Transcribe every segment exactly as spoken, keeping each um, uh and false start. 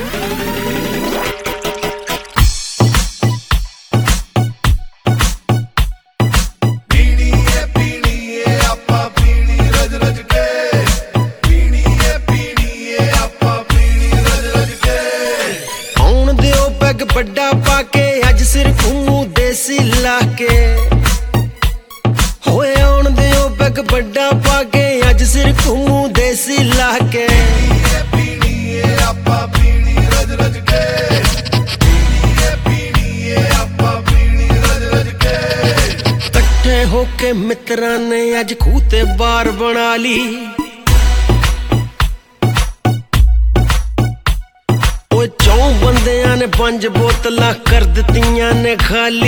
बड़ा पाके अज सिर घूमू देसी लाके होए आउण दिओ पैग बड़ा पाके अज सिर घूमू देसी लाके कट्ठे होके मित्रां ने अज खूह ते बार बना ली चौं बंदियां ने पंज बोतलां कर दित्तियां ने खाली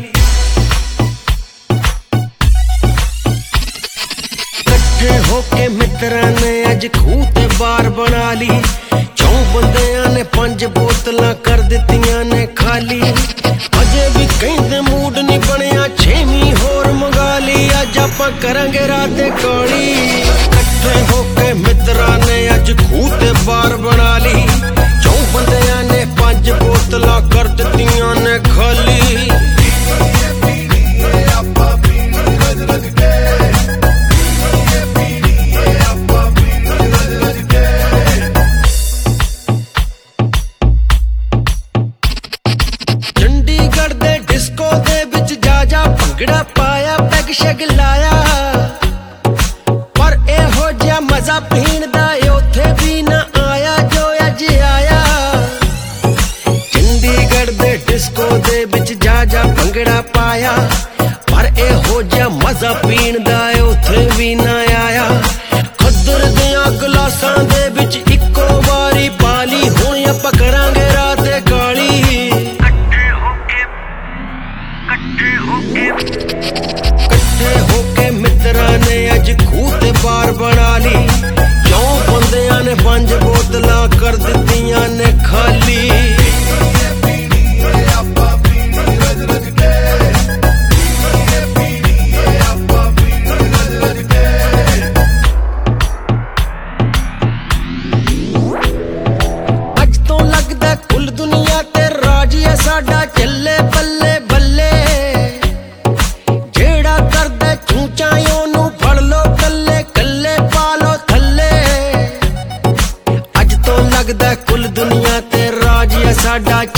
कट्ठे होके मित्रां ने अज खूह ते बार बना ली चौं बंदियां ने पंज बोतलां कर दित्तियां ने खाली अजे भी कहंदे मूड नहीं बनिया छेवीं होर मंगा ली अज आपां करांगे रात कौड़ी कट्ठे होके मित्रां ने अज खूह ते बार बना ली बंदियां ने पंज बोतलां कर दित्तियां ने खाली चंडीगढ़ दे डिस्को दे विच जा जा भंगड़ा पाया पैग शैग लाया पर एहो जिहा मजा पीण दा उत्थे भी ना आया जो अज आया डिस्को दे विच जा जा भंगड़ा पाया पर एहो जिहा मजा पीण दा उत्थे भी ना आया खद्दर दियां गलासां दे विच इक्को वारी पाली हुण आपां करांगे रात काली कट्ठे होके कट्ठे होके कट्ठे होके मित्रां ने अज खूह ते बार बना ली चौं बंदियां ने पंज बोतलां कर दित्तियां ने खाली साडा चले बल्ले बल्ले जेड़ा करदा चूचा ओनू फड़ लो कल्ले कल्ले पालो थल्ले अज तो लगदा कुल दुनिया ते राज है साडा